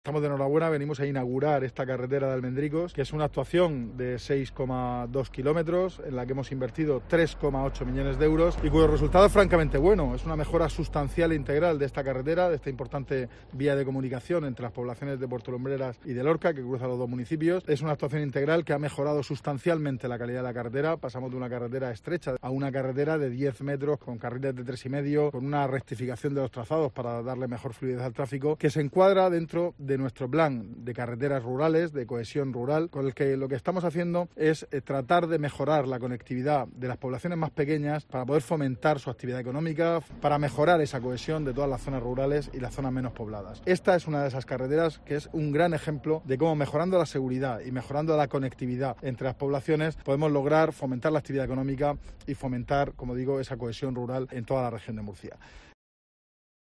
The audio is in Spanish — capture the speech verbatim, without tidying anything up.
Estamos de enhorabuena, venimos a inaugurar esta carretera de Almendricos, que es una actuación de seis coma dos kilómetros, en la que hemos invertido tres coma ocho millones de euros y cuyo resultado es francamente bueno. Es una mejora sustancial e integral de esta carretera, de esta importante vía de comunicación entre las poblaciones de Puerto Lumbreras y de Lorca, que cruza los dos municipios. Es una actuación integral que ha mejorado sustancialmente la calidad de la carretera. Pasamos de una carretera estrecha a una carretera de diez metros, con carriles de tres y medio, con una rectificación de los trazados para darle mejor fluidez al tráfico, que se encuadra dentro de de nuestro plan de carreteras rurales, de cohesión rural, con el que lo que estamos haciendo es eh, tratar de mejorar la conectividad de las poblaciones más pequeñas para poder fomentar su actividad económica, para mejorar esa cohesión de todas las zonas rurales y las zonas menos pobladas. Esta es una de esas carreteras que es un gran ejemplo de cómo, mejorando la seguridad y mejorando la conectividad entre las poblaciones, podemos lograr fomentar la actividad económica y fomentar, como digo, esa cohesión rural en toda la región de Murcia.